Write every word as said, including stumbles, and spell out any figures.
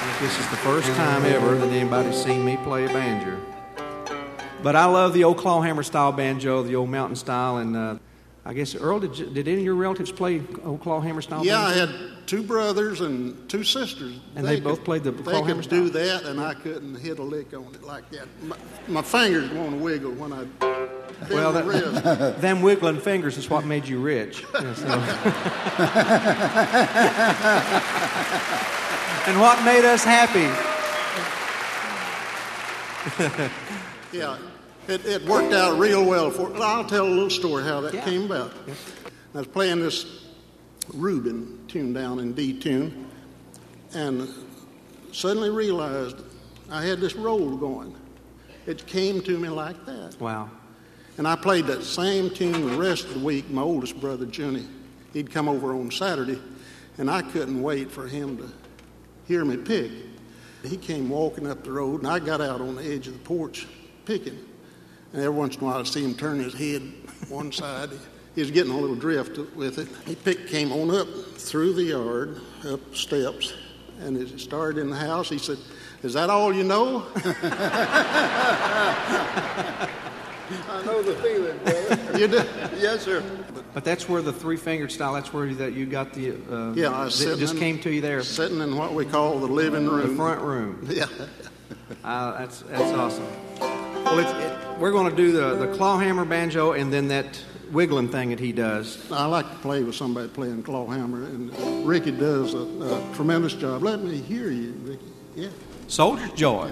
This is the first time ever that anybody's seen me play a banjo. But I love the old clawhammer style banjo, the old mountain style, and uh, I guess, Earl, did, you, did any of your relatives play old clawhammer style yeah, banjo? Yeah, I had two brothers and two sisters. And they, they both played the clawhammer They could style? do that, and I couldn't hit a lick on it like that. My, my fingers won't wiggle when I bend well, the that, wrist. Them wiggling fingers is what made you rich. Yeah, so. And what made us happy. Yeah, it, it worked out real well. For I'll tell a little story how that yeah. came about. Yeah. I was playing this Rubin tune down in D tune, and suddenly realized I had this roll going. It came to me like that. Wow. And I played that same tune the rest of the week. My oldest brother, Johnny, he'd come over on Saturday, and I couldn't wait for him to hear me pick. He came walking up the road, and I got out on the edge of the porch picking. And every once in a while I'd see him turn his head one side. He was getting a little drift with it. He picked, came on up through the yard, up steps, and as he started in the house, he said, "Is that all you know?" I know the feeling, brother. You do? Yes, sir. But that's where the three-fingered style, that's where that you got the, uh, yeah, I was it just in, came to you there. Sitting in what we call the living room. The front room. Yeah. Uh, that's that's awesome. Well, it's, it, we're going to do the, the clawhammer banjo and then that wiggling thing that he does. I like to play with somebody playing clawhammer, and Ricky does a, a tremendous job. Let me hear you, Ricky. Yeah. Soldier's Joy.